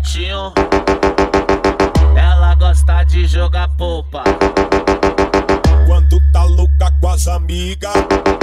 talentinho. Ela gosta de jogar polpa. Quando tá louca com as amigas,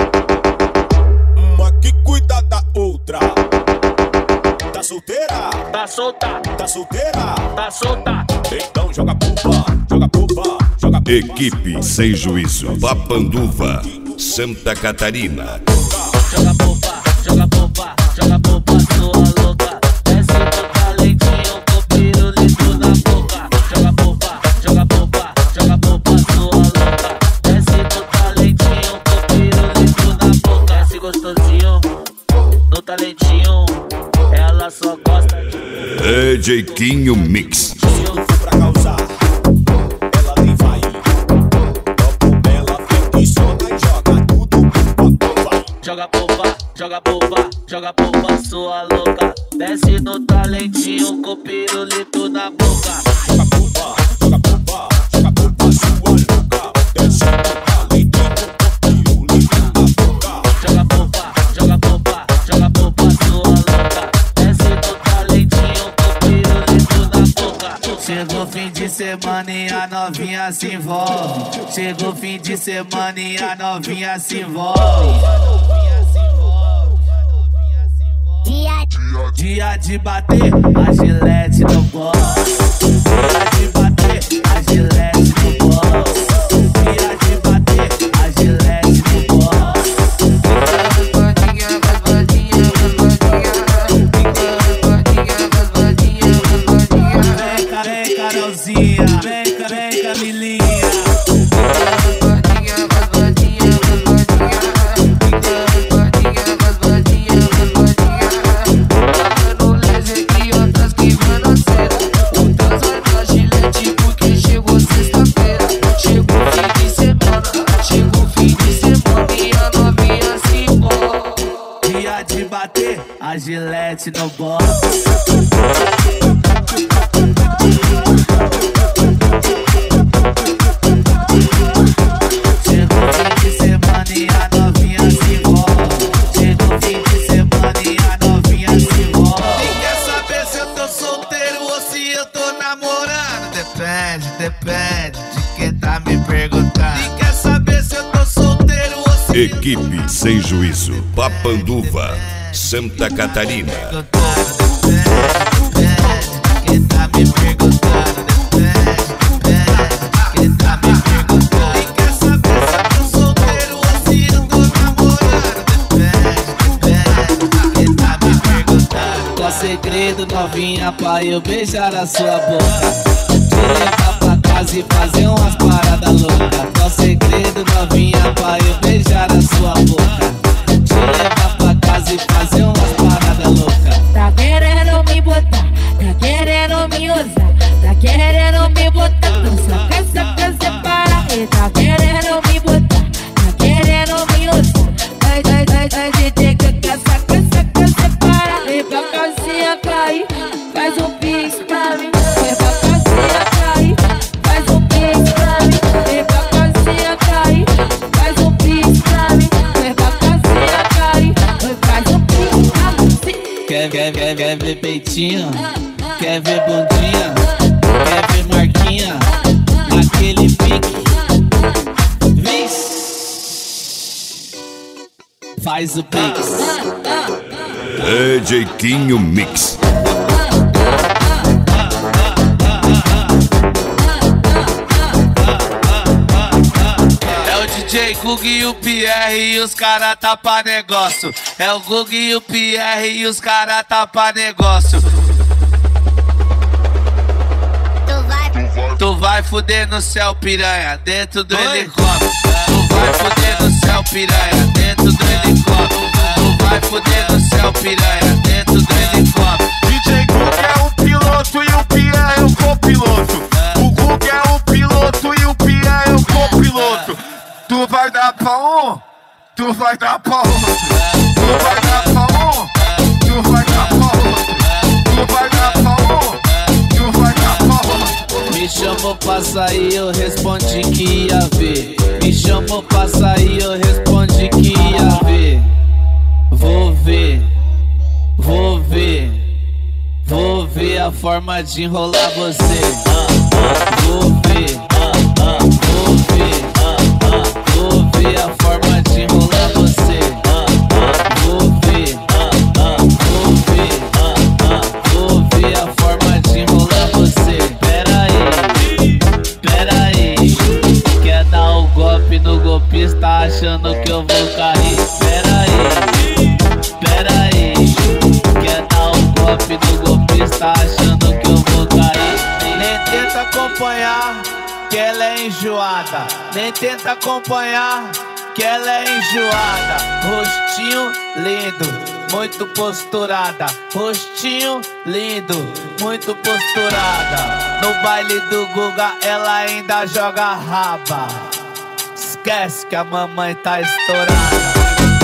uma que cuida da outra. Tá solteira? Tá solta. Tá solteira? Tá solta. Então joga polpa, joga polpa, joga polpa. Equipe Sem Juízo, Papanduva, Santa Catarina. Joga polpa, joga polpa, joga polpa, sua louca. Desce do talentinho com pirulito na boca. Joga polpa, joga polpa, joga polpa, sua louca. Desce do talentinho com pirulito na boca. Desce gostosinho no talentinho. Ela só gosta de DJ Quinho Mix. Pra causar, ela nem vai. Topo ela flexiona e joga tudo pra vai. joga polpa, joga polpa, joga polpa, sua louca. Desce no talentinho com pirulito na boca. Joga polpa, joga polpa, joga polpa, sua louca. Desce no talentinho com pirulito na boca. Joga polpa, joga polpa, joga polpa, sua louca. Desce no talentinho com pirulito na boca. Chegou fim de semana e a novinha se envolve. Chegou fim de semana e a novinha se envolve. Dia de bater, a Gillette no bolso. Dia de bater, a Gillette no bolso. Dia de bater, a Gillette no bolso. Vem Carolzinha, vem Camilinha. A Gillette no bolso. Chegou fim de semana e a novinha se envolve. Chegou fim de semana e a novinha se envolve. E quer saber se eu tô solteiro ou se eu tô namorando? Depende de quem tá me perguntando. E quer saber se eu tô solteiro ou se Equipe Sem Juízo, Papanduva, Santa Catarina. Quem tá me perguntando, quem tá me perguntando. E quer saber se eu tô solteiro ou se eu tô namorando? Quem tá me perguntando. Qual segredo, novinha, pra eu beijar a sua boca? Te levar pra casa e fazer umas paradas loucas. Qual segredo, novinha, pra eu beijar a sua boca? Te levar pra casa e fazer umas paradas loucas. Tá querendo me botar, tá querendo me usar, tá querendo me botar, não saca separa. E tá querendo me botar, tá querendo me usar, ai DJ que quer saca separa. Vem pra casinha cair, faz um pix pra mim. Vem pra casinha cair, faz um pix pra mim. Vem pra casinha cair, faz um pix pra mim. Vem pra casinha cair, faz um pix pra mim. Quer ver peitinho? Quer ver bundinha? Quer ver marquinha? Naquele pique. Vem, faz o pix. DJ Quinho Mix. DJ Gug e o Pierre e os cara tá pra negócio. É o Gug e o Pierre e os cara tá pra negócio. Tu vai fuder no céu, piranha, dentro do helicóptero. Tu vai fuder no céu, piranha, dentro do helicóptero. Tu vai fuder no céu, piranha, dentro do helicóptero. DJ Gug é o piloto e o Pierre é o copiloto. O Gug é o piloto e o Pierre é o copiloto. Tu vai dar pra um, tu vai dar pra outro. Tu vai dar pra um, tu vai dar pra outro. Tu vai dar pra um, tu vai dar pra outro. Me chamou pra sair, eu respondi que ia ver. Me chamou pra sair, eu respondi que ia ver. Vou ver, vou ver, vou ver a a forma de enrolar você. Vou ver, vou ver, vou ver a forma de enrolar você. Vou ver, vou ver, vou ver a forma de enrolar você. Pera aí, quer dar o golpe no golpista achando que eu vou cair? Pera aí, quer dar o golpe no golpista achando que eu vou cair? Nem tenta acompanhar, que ela é enjoada. Nem tenta acompanhar, que ela é enjoada. Rostinho lindo, muito posturada. Rostinho lindo, muito posturada. No baile do Guga ela ainda joga raba. Esquece que a mamãe tá estourada.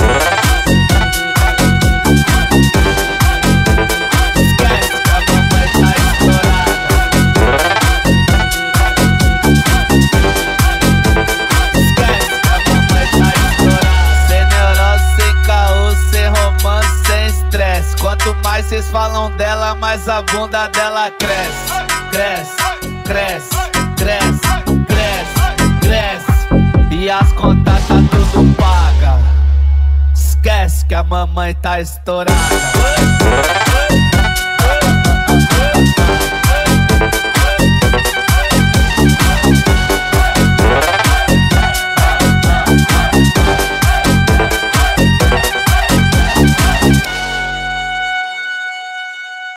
Quanto mais cês falam dela, mais a bunda dela cresce. Cresce, cresce, cresce, cresce, cresce. E as contas tá tudo paga. Esquece que a mamãe tá estourada.